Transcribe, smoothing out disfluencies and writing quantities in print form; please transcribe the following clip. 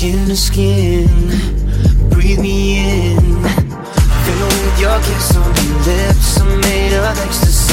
skin to skin. Breathe me in, fill with your kiss on your lips. I'm made of ecstasy.